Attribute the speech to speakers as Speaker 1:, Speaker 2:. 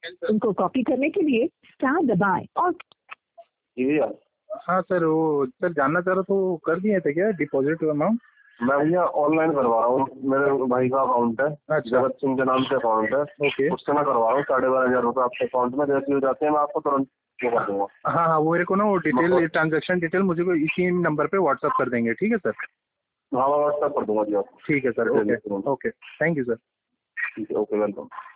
Speaker 1: उनको कॉपी करने के लिए स्टार दबाएं और
Speaker 2: जी
Speaker 3: हाँ सर, वो सर जानना चाह रहा तो कर दिए थे क्या डिपॉजिट अमाउंट?
Speaker 2: मैं भैया ऑनलाइन करवा रहा हूँ, मेरे भाई का अकाउंट है।
Speaker 3: अच्छा।
Speaker 2: जगत सिंह के नाम से अकाउंट है।
Speaker 3: ओके।
Speaker 2: उससे मैं करवा रहा हूँ 12,500 रुपये आपके अकाउंट में जैसे हो जाते हैं मैं आपको तुरंत वो कर दूंगा।
Speaker 3: हाँ हाँ, वो मेरे को ना वो डिटेल ट्रांजैक्शन डिटेल मुझे को इसी नंबर पे व्हाट्सअप कर देंगे, ठीक है सर?
Speaker 2: हाँ मैं व्हाट्सअप कर दूंगा जी आपको।
Speaker 3: ठीक है sir, okay okay, thank you sir.
Speaker 2: ठीक है, ओके, वेलकम।